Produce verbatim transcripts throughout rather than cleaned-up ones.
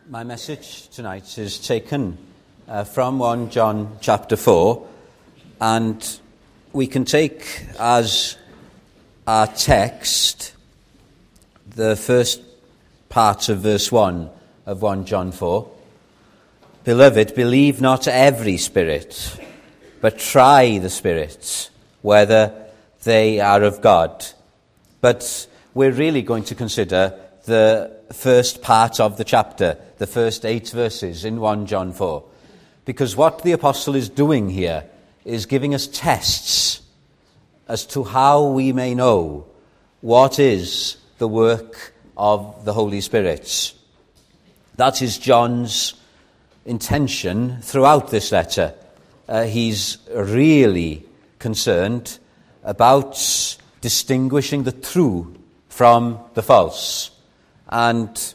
My message tonight is taken uh, from First John chapter four, and we can take as our text the first part of verse one of First John four. Beloved, believe not every spirit, but try the spirits, whether they are of God. But we're really going to consider the first part of the chapter, the first eight verses in First John four. Because what the apostle is doing here is giving us tests as to how we may know what is the work of the Holy Spirit. That is John's intention throughout this letter. Uh, he's really concerned about distinguishing the true from the false. And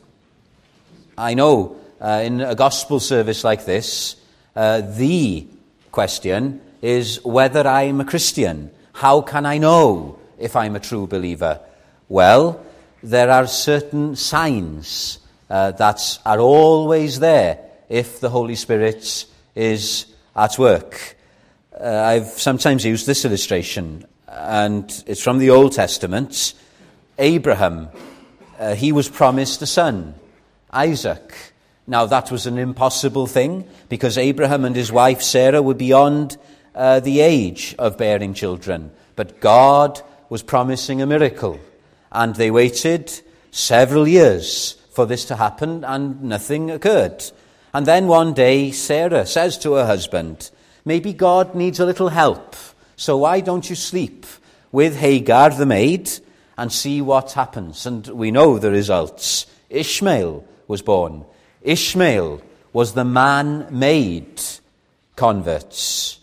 I know uh, in a gospel service like this, uh, the question is whether I'm a Christian. How can I know if I'm a true believer? Well, there are certain signs uh, that are always there if the Holy Spirit is at work. Uh, I've sometimes used this illustration, and it's from the Old Testament. Abraham, Uh, he was promised a son, Isaac. Now, that was an impossible thing because Abraham and his wife Sarah were beyond uh, the age of bearing children. But God was promising a miracle, and they waited several years for this to happen, and nothing occurred. And then one day, Sarah says to her husband, maybe God needs a little help, so why don't you sleep with Hagar the maid and see what happens? And we know the results. Ishmael was born. Ishmael was the man-made converts.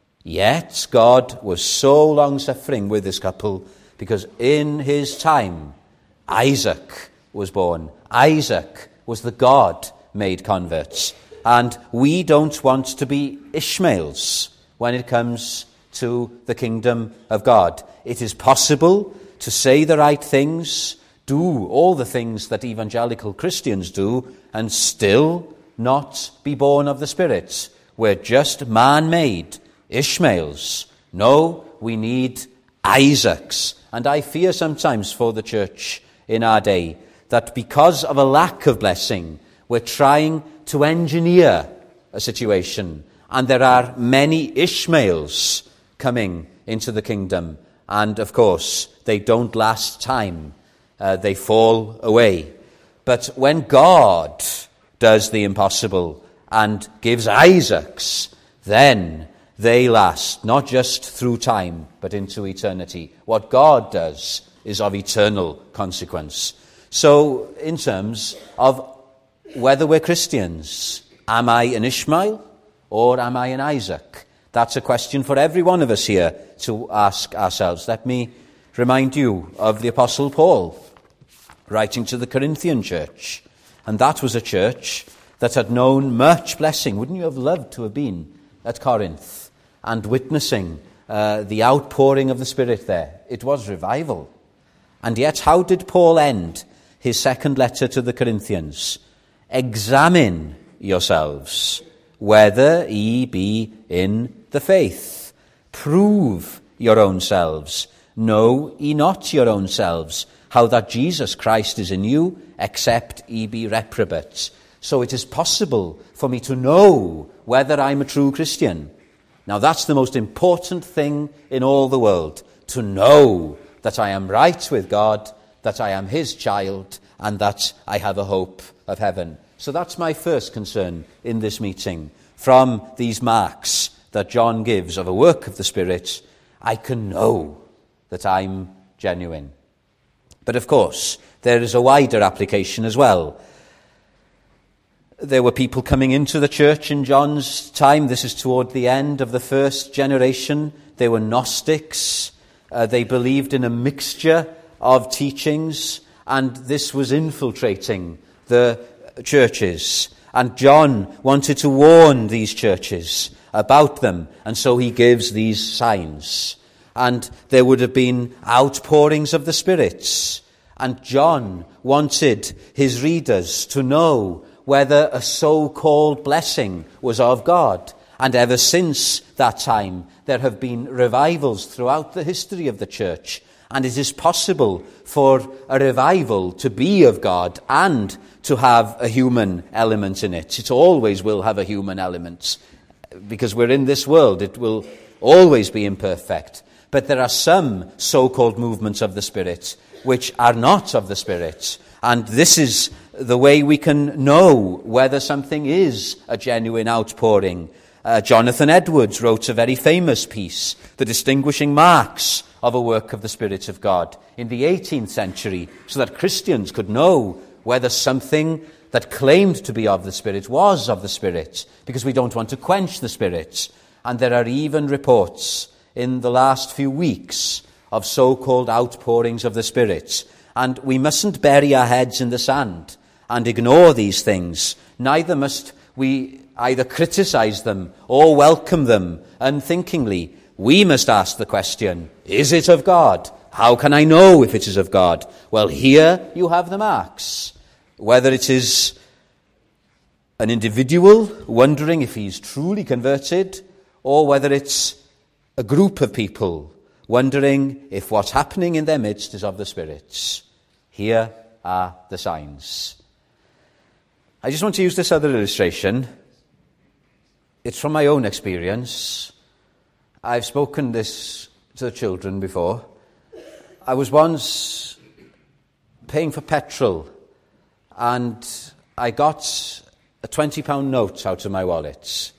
Yet God was so long-suffering with this couple because in his time, Isaac was born. Isaac was the God-made converts. And we don't want to be Ishmaels when it comes to the kingdom of God. It is possible to say the right things, do all the things that evangelical Christians do, and still not be born of the Spirit. We're just man-made Ishmaels. No, we need Isaacs. And I fear sometimes for the church in our day that because of a lack of blessing, we're trying to engineer a situation, and there are many Ishmaels coming into the kingdom. And, of course, they don't last time. Uh, they fall away. But when God does the impossible and gives Isaacs, then they last, not just through time, but into eternity. What God does is of eternal consequence. So, in terms of whether we're Christians, am I an Ishmael or am I an Isaac? That's a question for every one of us here to ask ourselves. Let me remind you of the Apostle Paul, writing to the Corinthian church. And that was a church that had known much blessing. Wouldn't you have loved to have been at Corinth and witnessing uh, the outpouring of the Spirit there? It was revival. And yet, how did Paul end his second letter to the Corinthians? Examine yourselves, whether ye be in the faith. Prove your own selves. Know ye not your own selves, how that Jesus Christ is in you, except ye be reprobates. So it is possible for me to know whether I'm a true Christian. Now that's the most important thing in all the world, to know that I am right with God, that I am his child, and that I have a hope of heaven. So that's my first concern in this meeting. From these marks that John gives of a work of the Spirit, I can know that I'm genuine. But of course, there is a wider application as well. There were people coming into the church in John's time. This is toward the end of the first generation. They were Gnostics. Uh, they believed in a mixture of teachings, and this was infiltrating the churches. And John wanted to warn these churches about them, and so he gives these signs. And there would have been outpourings of the spirits. And John wanted his readers to know whether a so-called blessing was of God. And ever since that time, there have been revivals throughout the history of the church. And it is possible for a revival to be of God and to have a human element in it. It always will have a human element. Because we're in this world, it will always be imperfect. But there are some so-called movements of the Spirit which are not of the Spirit. And this is the way we can know whether something is a genuine outpouring. Uh, Jonathan Edwards wrote a very famous piece, The Distinguishing Marks of a Work of the Spirit of God, in the eighteenth century, so that Christians could know whether something that claimed to be of the Spirit was of the Spirit, because we don't want to quench the Spirit. And there are even reports in the last few weeks of so-called outpourings of the Spirit. And we mustn't bury our heads in the sand and ignore these things. Neither must we either criticize them or welcome them unthinkingly. We must ask the question, is it of God? How can I know if it is of God? Well, here you have the marks. Whether it is an individual wondering if he's truly converted, or whether it's a group of people wondering if what's happening in their midst is of the Spirit. Here are the signs. I just want to use this other illustration. It's from my own experience. I've spoken this to the children before. I was once paying for petrol, and I got a twenty pound note out of my wallet.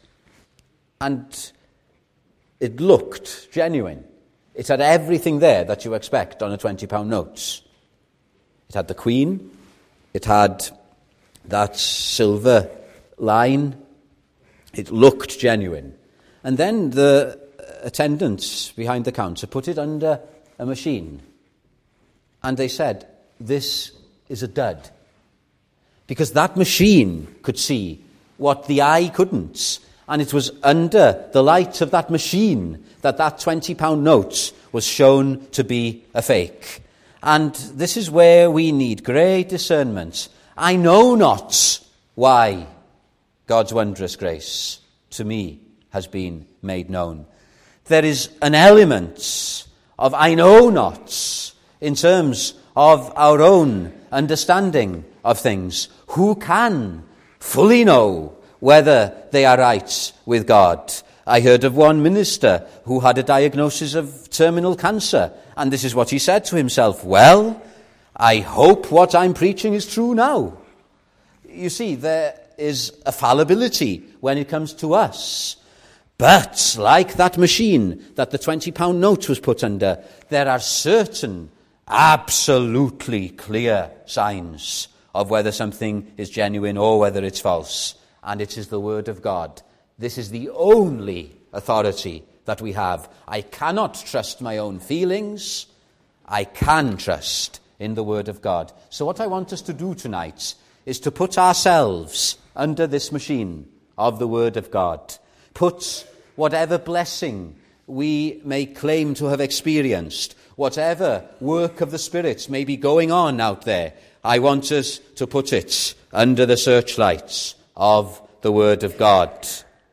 And it looked genuine. It had everything there that you expect on a twenty pound note. It had the Queen. It had that silver line. It looked genuine. And then the attendants behind the counter put it under a machine. And they said, this is a dud. Because that machine could see what the eye couldn't. And it was under the light of that machine that that twenty pound note was shown to be a fake. And this is where we need great discernment. I know not why God's wondrous grace to me has been made known. There is an element of I know not in terms of our own understanding of things. Who can fully know whether they are right with God? I heard of one minister who had a diagnosis of terminal cancer, and this is what he said to himself, well, I hope what I'm preaching is true now. You see, there is a fallibility when it comes to us. But like that machine that the twenty pound note was put under, there are certain absolutely clear signs of whether something is genuine or whether it's false. And it is the Word of God. This is the only authority that we have. I cannot trust my own feelings. I can trust in the Word of God. So what I want us to do tonight is to put ourselves under this machine of the Word of God. Put whatever blessing we may claim to have experienced, whatever work of the Spirit may be going on out there, I want us to put it under the searchlights of the Word of God.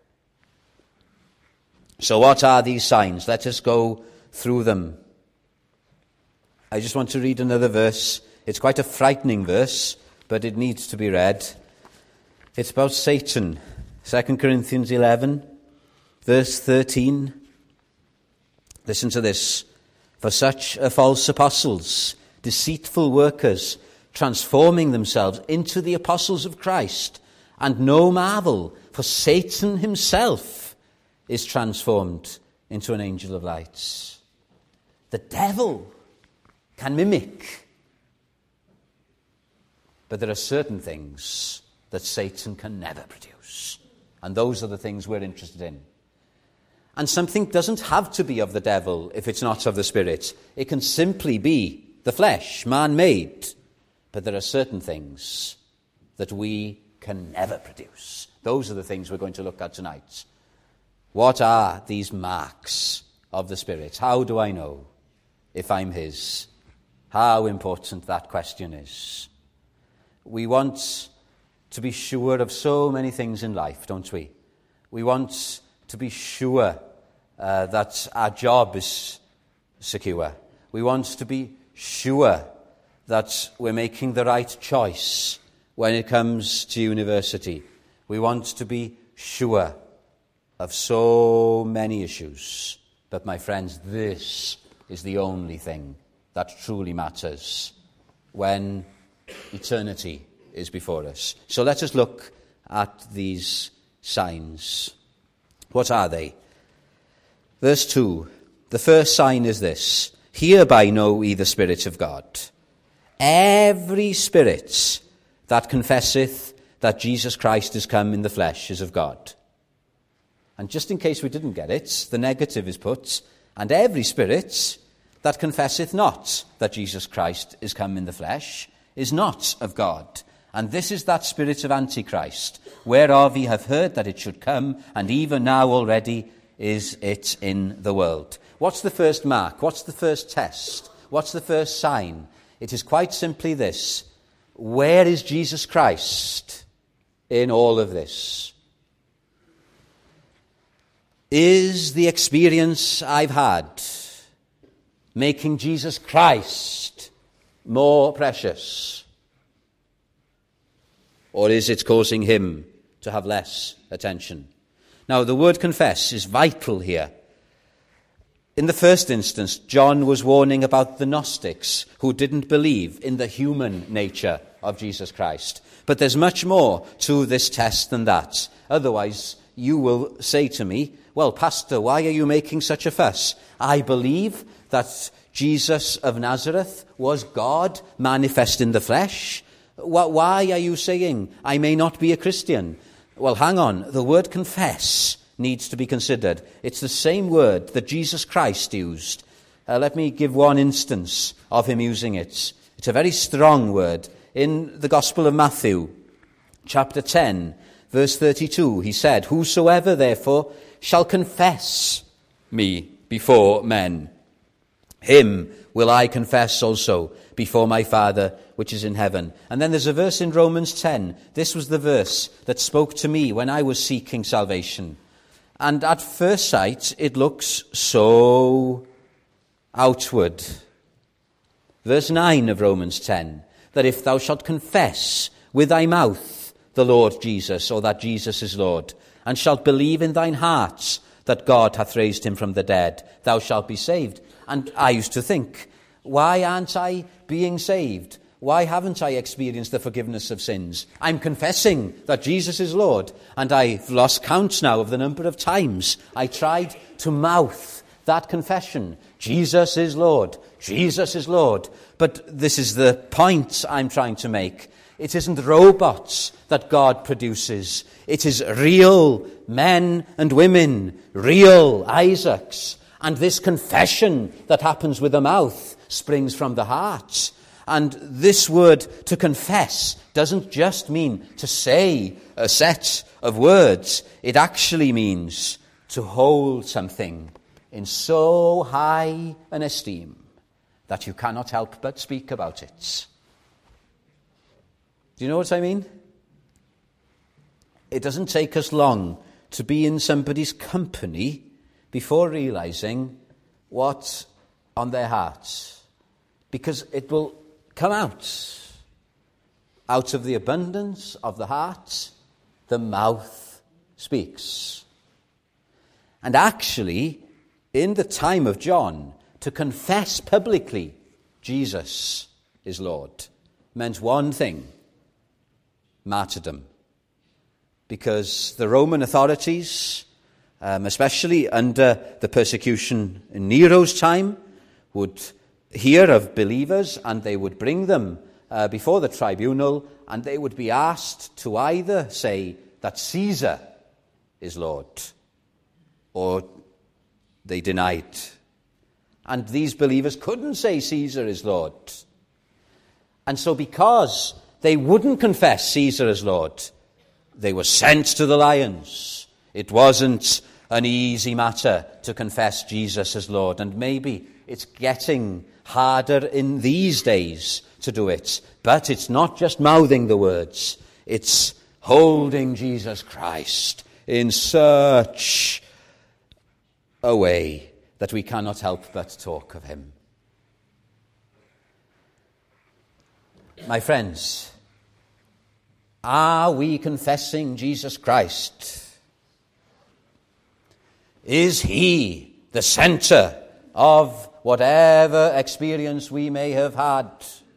So what are these signs? Let us go through them. I just want to read another verse. It's quite a frightening verse, but it needs to be read. It's about Satan. Second Corinthians eleven, verse thirteen. Listen to this. For such are false apostles, deceitful workers, transforming themselves into the apostles of Christ. And no marvel, for Satan himself is transformed into an angel of light. The devil can mimic. But there are certain things that Satan can never produce. And those are the things we're interested in. And something doesn't have to be of the devil if it's not of the Spirit. It can simply be the flesh, man-made. But there are certain things that we can never produce. Those are the things we're going to look at tonight. What are these marks of the Spirit? How do I know if I'm His? How important that question is. We want to be sure of so many things in life, don't we? We want to be sure uh, that our job is secure. We want to be sure that we're making the right choice when it comes to university. We want to be sure of so many issues. But my friends, this is the only thing that truly matters when eternity is before us. So let us look at these signs. What are they? Verse two, the first sign is this: hereby know we the Spirit of God. Every spirit that confesseth that Jesus Christ is come in the flesh is of God. And just in case we didn't get it, the negative is put, and every spirit that confesseth not that Jesus Christ is come in the flesh is not of God. And this is that spirit of Antichrist, whereof ye have heard that it should come, and even now already is it in the world. What's the first mark? What's the first test? What's the first sign? It is quite simply this: where is Jesus Christ in all of this? Is the experience I've had making Jesus Christ more precious? Or is it causing him to have less attention? Now, the word confess is vital here. In the first instance, John was warning about the Gnostics who didn't believe in the human nature of Jesus Christ. But there's much more to this test than that. Otherwise, you will say to me, well, Pastor, why are you making such a fuss? I believe that Jesus of Nazareth was God manifest in the flesh. Why are you saying I may not be a Christian? Well, hang on. The word confess needs to be considered. It's the same word that Jesus Christ used. Uh, let me give one instance of him using it. It's a very strong word. In the Gospel of Matthew, chapter ten, verse thirty-two, he said, whosoever therefore shall confess me before men, him will I confess also before my Father which is in heaven. And then there's a verse in Romans ten. This was the verse that spoke to me when I was seeking salvation. And at first sight, it looks so outward. Verse nine of Romans ten, that if thou shalt confess with thy mouth the Lord Jesus, or that Jesus is Lord, and shalt believe in thine heart that God hath raised him from the dead, thou shalt be saved. And I used to think, why aren't I being saved? Why haven't I experienced the forgiveness of sins? I'm confessing that Jesus is Lord, and I've lost count now of the number of times I tried to mouth that confession. Jesus is Lord. Jesus is Lord. But this is the point I'm trying to make. It isn't robots that God produces. It is real men and women, real Isaacs. And this confession that happens with the mouth springs from the heart. And this word to confess doesn't just mean to say a set of words. It actually means to hold something in so high an esteem that you cannot help but speak about it. Do you know what I mean? It doesn't take us long to be in somebody's company before realizing what's on their hearts, because it will come out. Out of the abundance of the heart, the mouth speaks. And actually, in the time of John, to confess publicly Jesus is Lord meant one thing: martyrdom. Because the Roman authorities, um, especially under the persecution in Nero's time, would hear of believers and they would bring them uh, before the tribunal, and they would be asked to either say that Caesar is Lord, or they denied. And these believers couldn't say Caesar is Lord. And so because they wouldn't confess Caesar as Lord, they were sent to the lions. It wasn't an easy matter to confess Jesus as Lord, and maybe it's getting harder in these days to do it. But it's not just mouthing the words, it's holding Jesus Christ in such a way that we cannot help but talk of him. My friends, are we confessing Jesus Christ? Is he the center of whatever experience we may have had?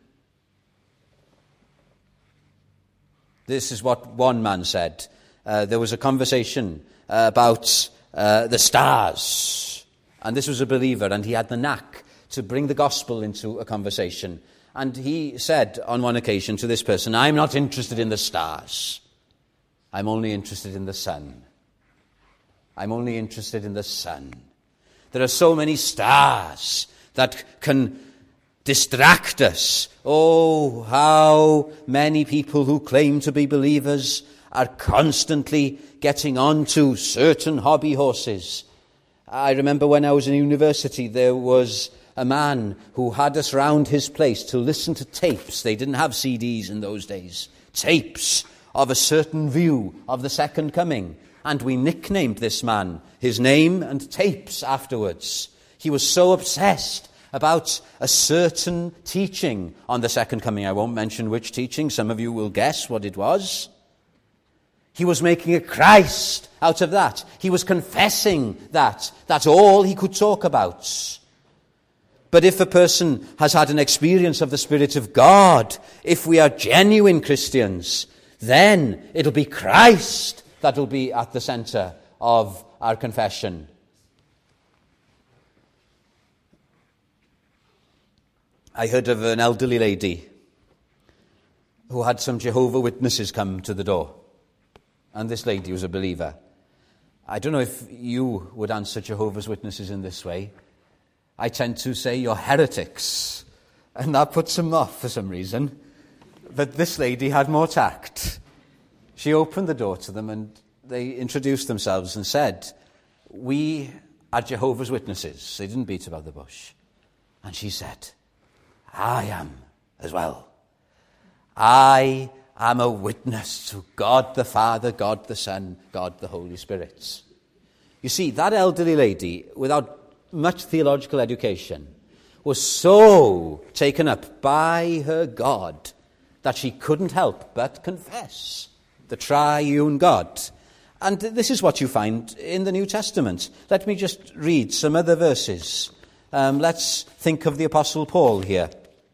This is what one man said. Uh, there was a conversation uh, about uh, the stars. And this was a believer, and he had the knack to bring the gospel into a conversation. And he said on one occasion to this person, I'm not interested in the stars. I'm only interested in the sun. I'm only interested in the sun. There are so many stars that can distract us. Oh, how many people who claim to be believers are constantly getting onto certain hobby horses. I remember when I was in university, there was a man who had us round his place to listen to tapes. They didn't have C Ds in those days. Tapes of a certain view of the second coming. And we nicknamed this man, his name and tapes afterwards. He was so obsessed about a certain teaching on the second coming. I won't mention which teaching. Some of you will guess what it was. He was making a Christ out of that. He was confessing that. That's all he could talk about. But if a person has had an experience of the Spirit of God, if we are genuine Christians, then it'll be Christ that will be at the center of our confession. I heard of an elderly lady who had some Jehovah's Witnesses come to the door. And this lady was a believer. I don't know if you would answer Jehovah's Witnesses in this way. I tend to say, you're heretics. And that puts them off for some reason. But this lady had more tact. She opened the door to them and they introduced themselves and said, we are Jehovah's Witnesses. They didn't beat about the bush. And she said, I am as well. I am a witness to God the Father, God the Son, God the Holy Spirit. You see, that elderly lady, without much theological education, was so taken up by her God that she couldn't help but confess the triune God. And this is what you find in the New Testament. Let me just read some other verses. Um, let's think of the Apostle Paul here.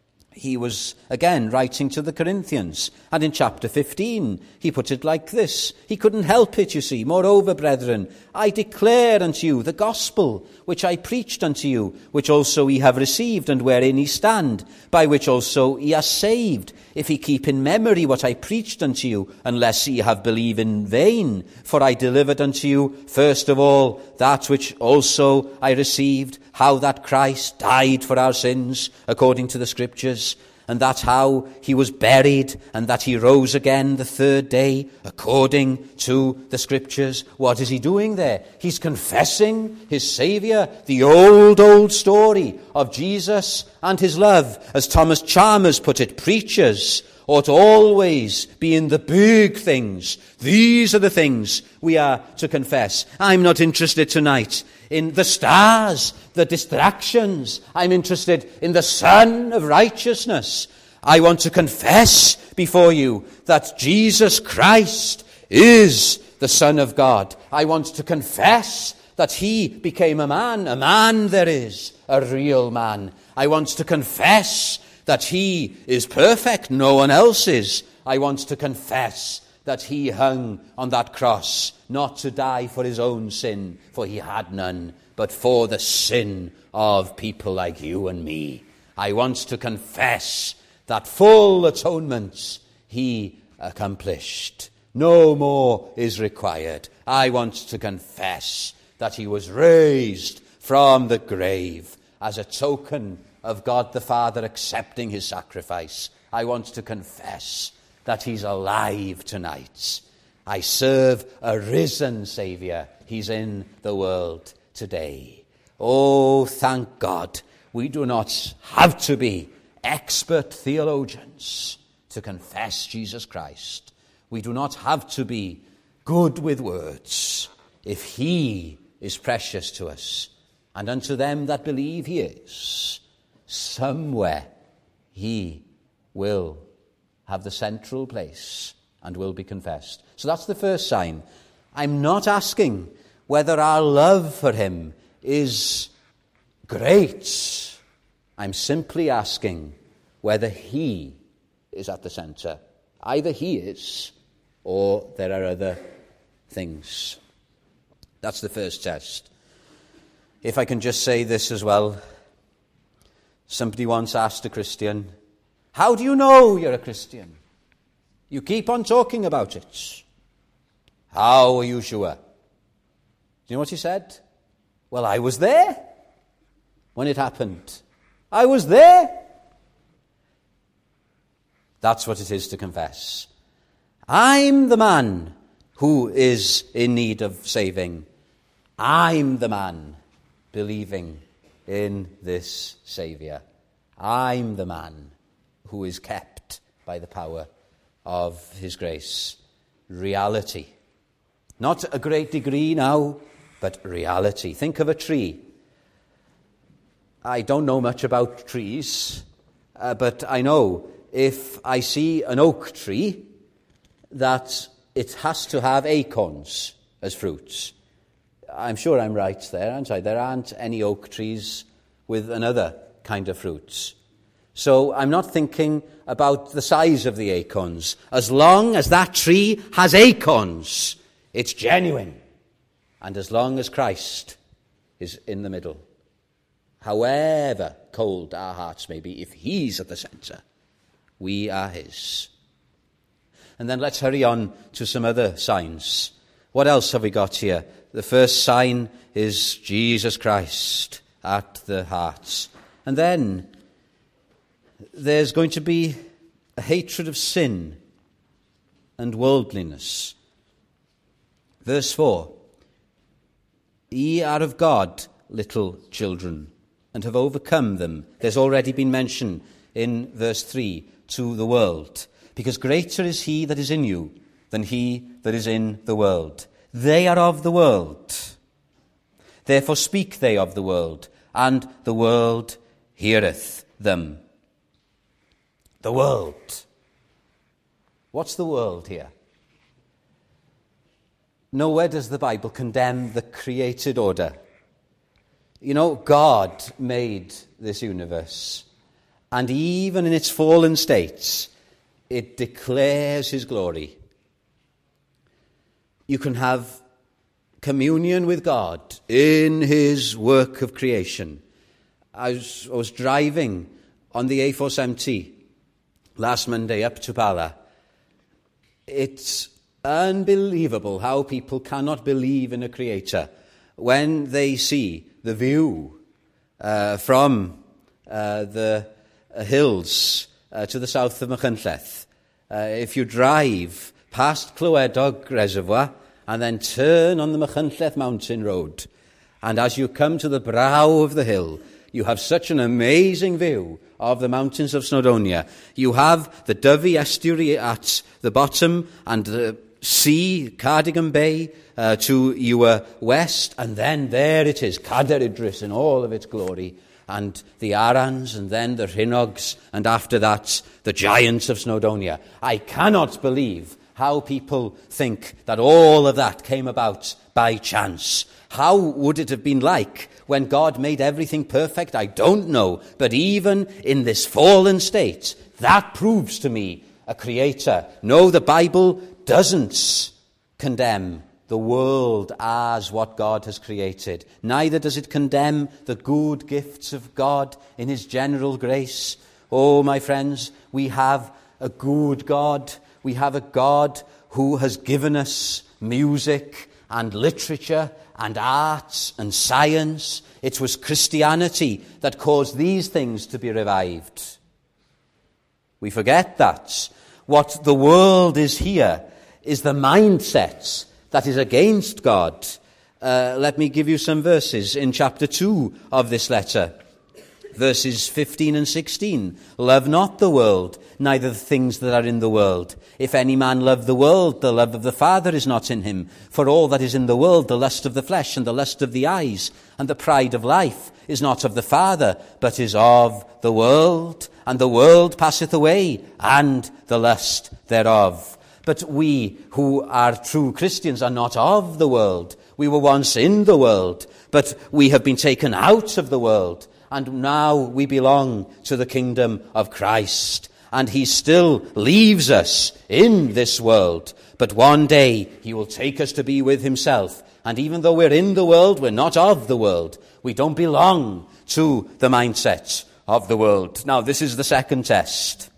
He was, again, writing to the Corinthians. And in chapter fifteen, he put it like this. He couldn't help it, you see. Moreover, brethren, I declare unto you the gospel which I preached unto you, which also ye have received, and wherein ye stand, by which also ye are saved, if ye keep in memory what I preached unto you, unless ye have believed in vain. For I delivered unto you, first of all, that which also I received, how that Christ died for our sins, according to the Scriptures, and that how he was buried, and that he rose again the third day, according to the Scriptures. What is he doing there? He's confessing his Saviour, the old, old story of Jesus and his love. As Thomas Chalmers put it, preachers ought always be in the big things. These are the things we are to confess. I'm not interested tonight in the stars, the distractions. I'm interested in the Son of righteousness. I want to confess before you that Jesus Christ is the Son of God. I want to confess that he became a man. A man there is, a real man. I want to confess that he is perfect, no one else is. I want to confess that he hung on that cross, not to die for his own sin, for he had none, but for the sin of people like you and me. I want to confess that full atonement he accomplished. No more is required. I want to confess that he was raised from the grave as a token of God the Father accepting his sacrifice. I want to confess that he's alive tonight. I serve a risen Saviour. He's in the world today. Oh, thank God, we do not have to be expert theologians to confess Jesus Christ. We do not have to be good with words if he is precious to us. And unto them that believe he is. Somewhere he will have the central place and will be confessed. So that's the first sign. I'm not asking whether our love for him is great. I'm simply asking whether he is at the center. Either he is, or there are other things. That's the first test. If I can just say this as well. Somebody once asked a Christian, how do you know you're a Christian? You keep on talking about it. How are you sure? Do you know what he said? Well, I was there when it happened. I was there. That's what it is to confess. I'm the man who is in need of saving. I'm the man believing in this Saviour. I'm the man who is kept by the power of his grace. Reality. Not a great degree now, but reality. Think of a tree. I don't know much about trees, uh, but I know if I see an oak tree, that it has to have acorns as fruits. I'm sure I'm right there, aren't I? There aren't any oak trees with another kind of fruits. So I'm not thinking about the size of the acorns. As long as that tree has acorns, it's genuine. And as long as Christ is in the middle, however cold our hearts may be, if he's at the center, we are his. And then let's hurry on to some other signs. What else have we got here? The first sign is Jesus Christ at the hearts. And then there's going to be a hatred of sin and worldliness. Verse four. Ye are of God, little children, and have overcome them. There's already been mention in verse three, to the world. Because greater is he that is in you than he that is in the world. They are of the world. Therefore speak they of the world, and the world heareth them. The world. What's the world here? Nowhere does the Bible condemn the created order. You know, God made this universe, and even in its fallen states, it declares his glory. You can have communion with God in his work of creation. I was, I was driving on the A four seventy last Monday up to Bala. It's unbelievable how people cannot believe in a creator when they see the view uh, from uh, the uh, hills uh, to the south of Machynlleth. Uh, if you drive past Clywedog Reservoir and then turn on the Machynlleth Mountain Road, and as you come to the brow of the hill, you have such an amazing view of the mountains of Snowdonia. You have the Dyfi estuary at the bottom and the sea, Cardigan Bay, uh, to your west, and then there it is, Cadair Idris in all of its glory, and the Arans, and then the Rhinogs, and after that, the giants of Snowdonia. I cannot believe how people think that all of that came about by chance. How would it have been like when God made everything perfect? I don't know. But even in this fallen state, that proves to me a creator. No, the Bible doesn't condemn the world as what God has created. Neither does it condemn the good gifts of God in his general grace. Oh, my friends, we have a good God. We have a God who has given us music and literature and arts and science. It was Christianity that caused these things to be revived. We forget that. What the world is here is the mindset that is against God. Uh, let me give you some verses in chapter two of this letter. verses fifteen and sixteen. Love not the world, neither the things that are in the world. If any man love the world, the love of the Father is not in him. For all that is in the world, the lust of the flesh, and the lust of the eyes, and the pride of life, is not of the Father, but is of the world. And the world passeth away, and the lust thereof. But we who are true Christians are not of the world. We were once in the world, but we have been taken out of the world, and now we belong to the kingdom of Christ. And he still leaves us in this world, but one day he will take us to be with himself. And even though we're in the world, we're not of the world. We don't belong to the mindset of the world. Now, this is the second test.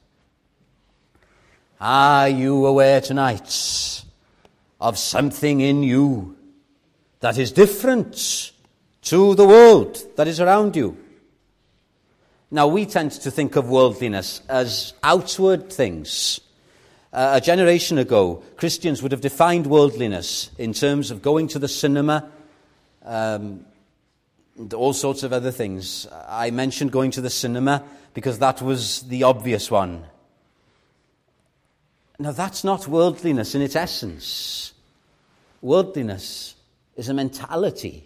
Are you aware tonight of something in you that is different to the world that is around you? Now, we tend to think of worldliness as outward things. Uh, a generation ago, Christians would have defined worldliness in terms of going to the cinema, um, and all sorts of other things. I mentioned going to the cinema because that was the obvious one. Now, that's not worldliness in its essence. Worldliness is a mentality.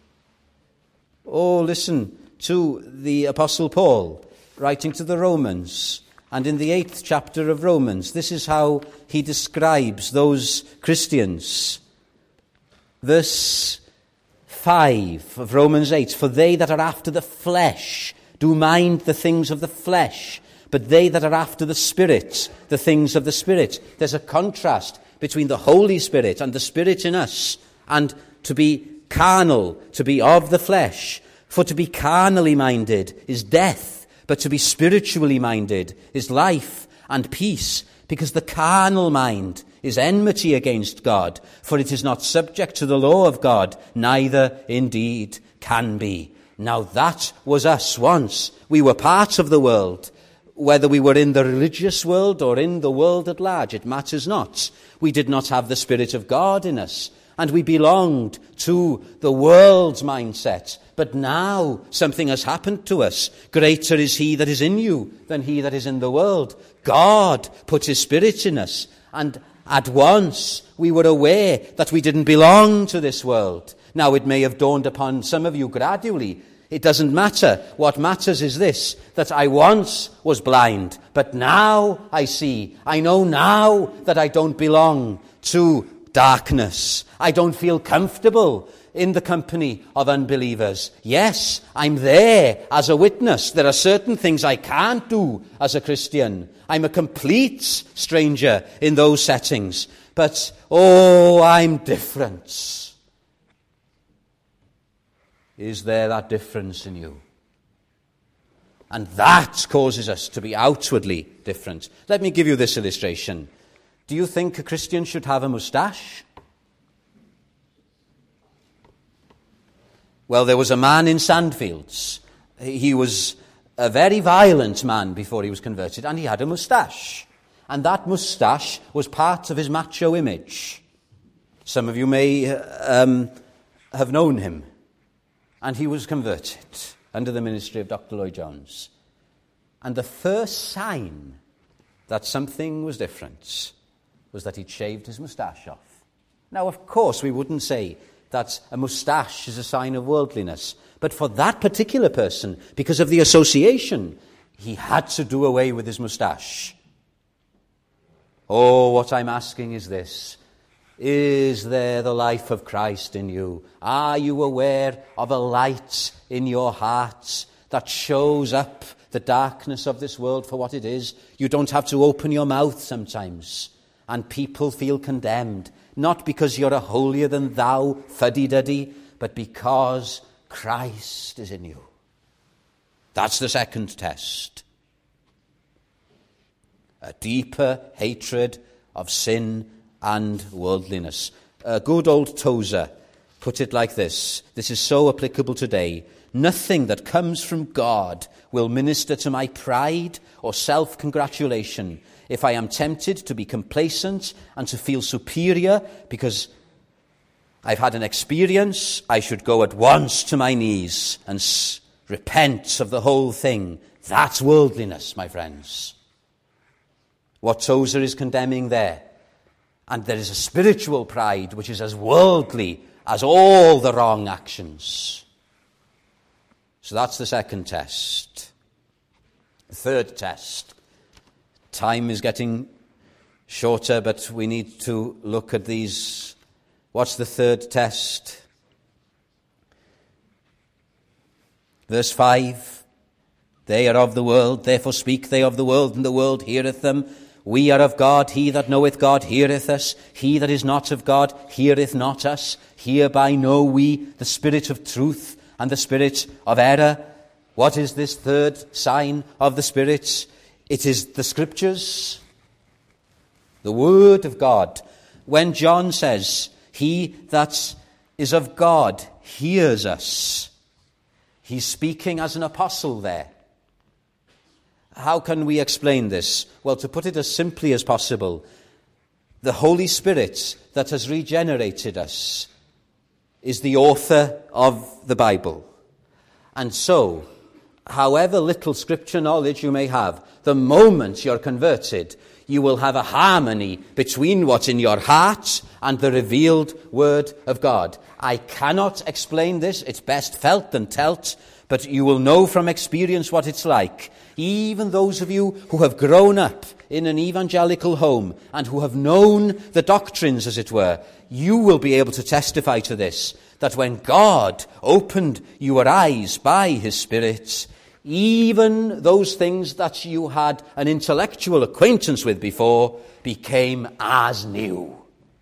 Oh, listen to the Apostle Paul writing to the Romans. And in the eighth chapter of Romans, this is how he describes those Christians. Verse five of Romans eight, for they that are after the flesh do mind the things of the flesh, but they that are after the Spirit, the things of the Spirit. There's a contrast between the Holy Spirit and the Spirit in us, and to be carnal, to be of the flesh. For to be carnally minded is death, but to be spiritually minded is life and peace, because the carnal mind is enmity against God, for it is not subject to the law of God, neither indeed can be. Now that was us once. We were part of the world. Whether we were in the religious world or in the world at large, it matters not. We did not have the Spirit of God in us, and we belonged to the world's mindset. But now something has happened to us. Greater is he that is in you than he that is in the world. God put his Spirit in us, and at once we were aware that we didn't belong to this world. Now it may have dawned upon some of you gradually. It doesn't matter. What matters is this, that I once was blind, but now I see. I know now that I don't belong to darkness. I don't feel comfortable in the company of unbelievers. Yes, I'm there as a witness. There are certain things I can't do as a Christian. I'm a complete stranger in those settings. But, oh, I'm different. Is there that difference in you? And that causes us to be outwardly different. Let me give you this illustration. Do you think a Christian should have a moustache? Well, there was a man in Sandfields. He was a very violent man before he was converted, and he had a moustache. And that moustache was part of his macho image. Some of you may um, have known him. And he was converted under the ministry of Doctor Lloyd-Jones. And the first sign that something was different was that he'd shaved his moustache off. Now, of course, we wouldn't say that a moustache is a sign of worldliness. But for that particular person, because of the association, he had to do away with his moustache. Oh, what I'm asking is this. Is there the life of Christ in you? Are you aware of a light in your heart that shows up the darkness of this world for what it is? You don't have to open your mouth sometimes, and people feel condemned, not because you're a holier-than-thou fuddy-duddy, but because Christ is in you. That's the second test. A deeper hatred of sin and worldliness. A good old Tozer put it like this. This is so applicable today. Nothing that comes from God will minister to my pride or self-congratulation if I am tempted to be complacent and to feel superior because I've had an experience. I should go at once to my knees and repent of the whole thing. That's worldliness, my friends. What Tozer is condemning there. And there is a spiritual pride which is as worldly as all the wrong actions. So that's the second test. The third test. Time is getting shorter, but we need to look at these. What's the third test? Verse five. They are of the world, therefore speak they of the world, and the world heareth them. We are of God, he that knoweth God heareth us. He that is not of God heareth not us. Hereby know we the spirit of truth and the spirit of error. What is this third sign of the Spirit? It is the Scriptures, the Word of God. When John says, he that is of God hears us, he's speaking as an apostle there. How can we explain this? Well, to put it as simply as possible, the Holy Spirit that has regenerated us is the author of the Bible. And so, however little scripture knowledge you may have, the moment you're converted, you will have a harmony between what's in your heart and the revealed Word of God. I cannot explain this. It's best felt than telt, but you will know from experience what it's like. Even those of you who have grown up in an evangelical home and who have known the doctrines, as it were, you will be able to testify to this, that when God opened your eyes by his Spirit, even those things that you had an intellectual acquaintance with before became as new.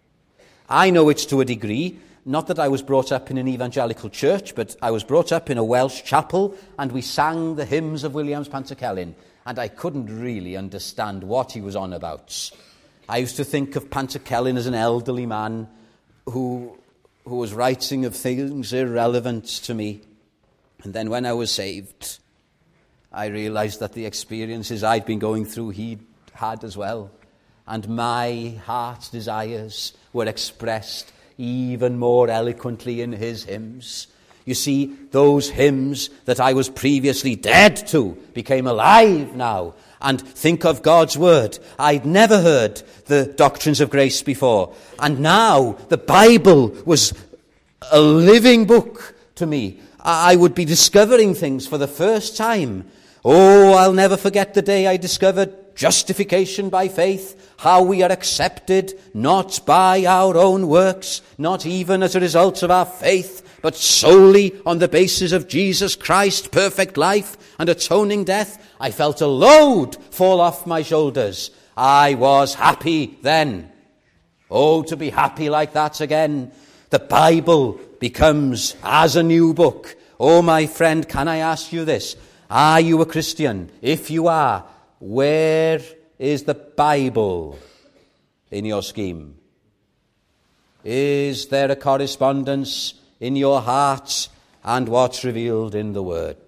I know it's to a degree. Not that I was brought up in an evangelical church, but I was brought up in a Welsh chapel, and we sang the hymns of Williams Pantycelyn, and I couldn't really understand what he was on about. I used to think of Pantycelyn as an elderly man who, who was writing of things irrelevant to me. And then when I was saved, I realized that the experiences I'd been going through he'd had as well. And my heart's desires were expressed even more eloquently in his hymns. You see, those hymns that I was previously dead to became alive now. And think of God's word. I'd never heard the doctrines of grace before. And now the Bible was a living book to me. I would be discovering things for the first time. Oh, I'll never forget the day I discovered justification by faith, how we are accepted not by our own works, not even as a result of our faith, but solely on the basis of Jesus Christ's perfect life and atoning death. I felt a load fall off my shoulders. I was happy then. Oh, to be happy like that again. The Bible becomes as a new book. Oh, my friend, can I ask you this? Are you a Christian? If you are, where is the Bible in your scheme? Is there a correspondence in your heart and what's revealed in the Word?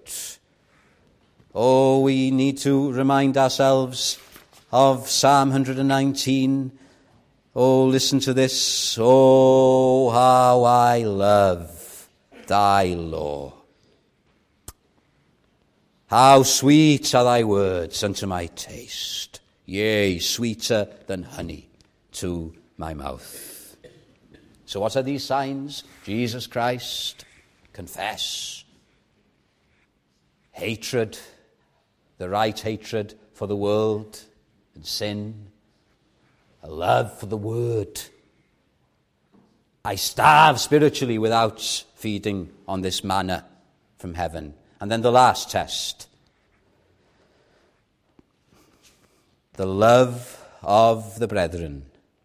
Oh, we need to remind ourselves of Psalm one nineteen. Oh, listen to this. Oh, how I love thy law. How sweet are thy words unto my taste, yea, sweeter than honey to my mouth. So what are these signs? Jesus Christ, confess, hatred, the right hatred for the world and sin, a love for the word. I starve spiritually without feeding on this manna from heaven. And then the last test, the love of the brethren.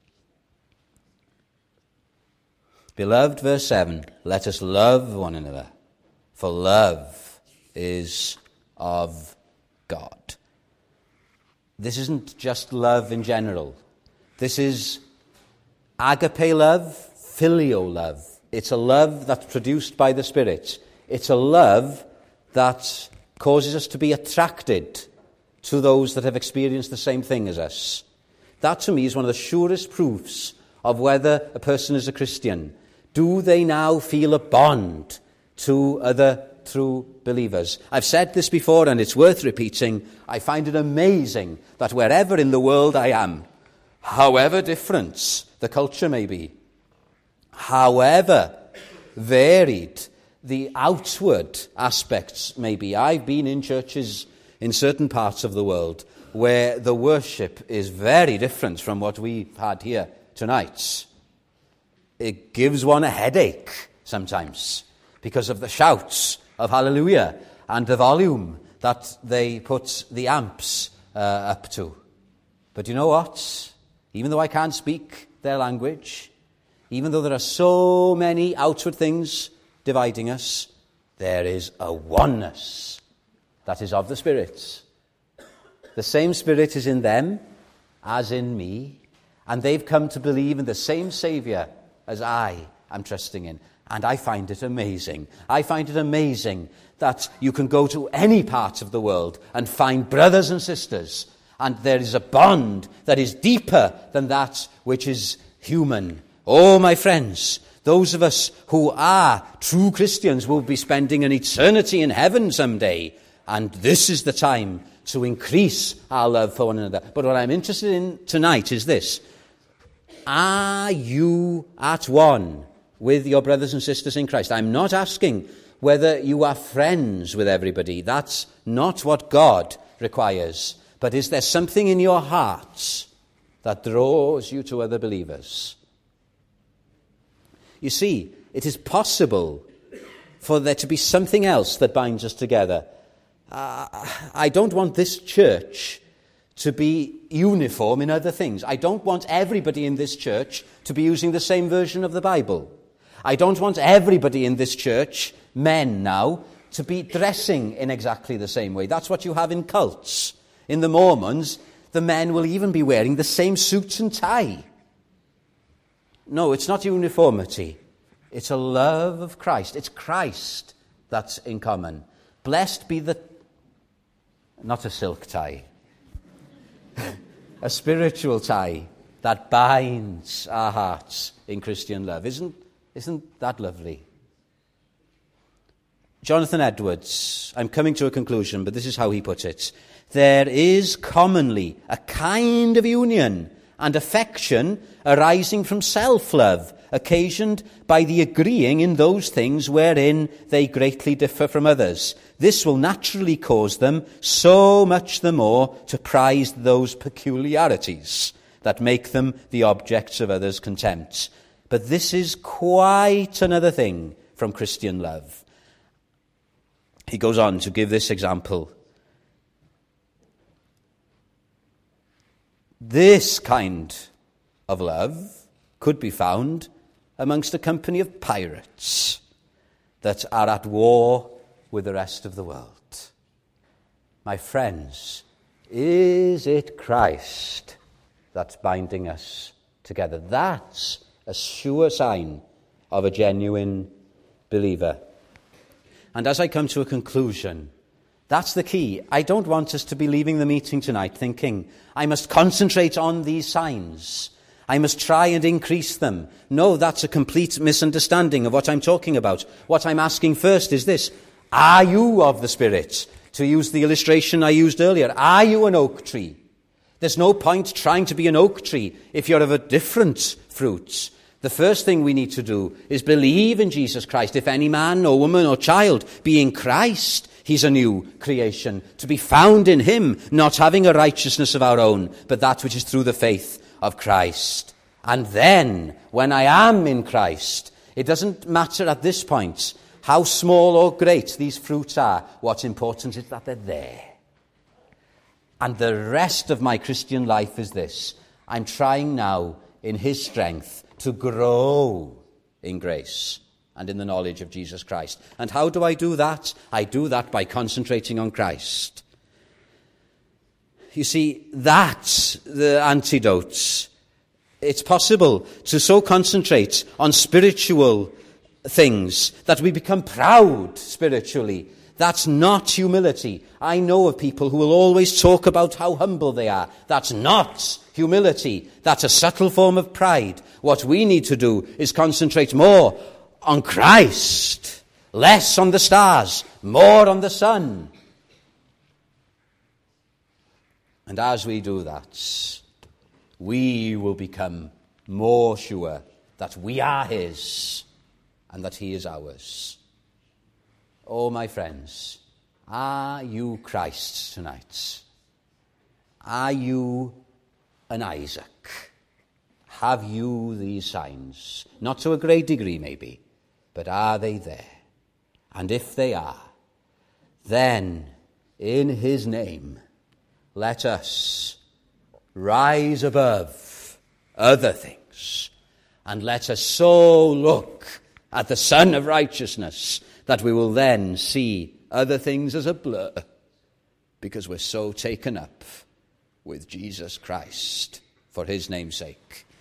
Beloved, verse seven, let us love one another, for love is of God. This isn't just love in general. This is agape love, filial love. It's a love that's produced by the Spirit. It's a love that causes us to be attracted to those that have experienced the same thing as us. That, to me, is one of the surest proofs of whether a person is a Christian. Do they now feel a bond to other true believers. I've said this before, and it's worth repeating. I find it amazing that wherever in the world I am, however different the culture may be, however varied the outward aspects may be. I've been in churches in certain parts of the world where the worship is very different from what we've had here tonight. It gives one a headache sometimes because of the shouts of hallelujah and the volume that they put the amps uh, up to. But you know what? Even though I can't speak their language, even though there are so many outward things dividing us, there is a oneness that is of the Spirit. The same Spirit is in them as in me, and they've come to believe in the same Saviour as I am trusting in. And I find it amazing. I find it amazing that you can go to any part of the world and find brothers and sisters, and there is a bond that is deeper than that which is human. Oh, my friends, those of us who are true Christians will be spending an eternity in heaven someday, and this is the time to increase our love for one another. But what I'm interested in tonight is this. Are you at one with your brothers and sisters in Christ? I'm not asking whether you are friends with everybody. That's not what God requires. But is there something in your hearts that draws you to other believers? You see, it is possible for there to be something else that binds us together. Uh, I don't want this church to be uniform in other things. I don't want everybody in this church to be using the same version of the Bible. I don't want everybody in this church, men now, to be dressing in exactly the same way. That's what you have in cults. In the Mormons, the men will even be wearing the same suits and tie. No, it's not uniformity. It's a love of Christ. It's Christ that's in common. Blessed be the... Not a silk tie. A spiritual tie that binds our hearts in Christian love. Isn't, isn't that lovely? Jonathan Edwards, I'm coming to a conclusion, but this is how he put it. There is commonly a kind of union and affection arising from self-love, occasioned by the agreeing in those things wherein they greatly differ from others. This will naturally cause them so much the more to prize those peculiarities that make them the objects of others' contempt. But this is quite another thing from Christian love. He goes on to give this example. This kind of love could be found amongst a company of pirates that are at war with the rest of the world. My friends, is it Christ that's binding us together? That's a sure sign of a genuine believer. And as I come to a conclusion, that's the key. I don't want us to be leaving the meeting tonight thinking, I must concentrate on these signs. I must try and increase them. No, that's a complete misunderstanding of what I'm talking about. What I'm asking first is this. Are you of the Spirit? To use the illustration I used earlier, are you an oak tree? There's no point trying to be an oak tree if you're of a different fruit. The first thing we need to do is believe in Jesus Christ. If any man or woman or child be in Christ, he's a new creation, to be found in him, not having a righteousness of our own, but that which is through the faith of Christ. And then, when I am in Christ, it doesn't matter at this point how small or great these fruits are. What's important is that they're there. And the rest of my Christian life is this. I'm trying now, in his strength, to grow in grace and in the knowledge of Jesus Christ. And how do I do that? I do that by concentrating on Christ. You see, that's the antidote. It's possible to so concentrate on spiritual things that we become proud spiritually. That's not humility. I know of people who will always talk about how humble they are. That's not humility. That's a subtle form of pride. What we need to do is concentrate more on Christ. less on the stars, more on the sun. And as we do that, we will become more sure that we are his and that he is ours. Oh, my friends, are you Christ tonight? Are you an Isaac? Have you these signs? Not to a great degree, maybe, but are they there? And if they are, then in his name, let us rise above other things, and let us so look at the Son of Righteousness that we will then see other things as a blur, because we're so taken up with Jesus Christ for his name's sake.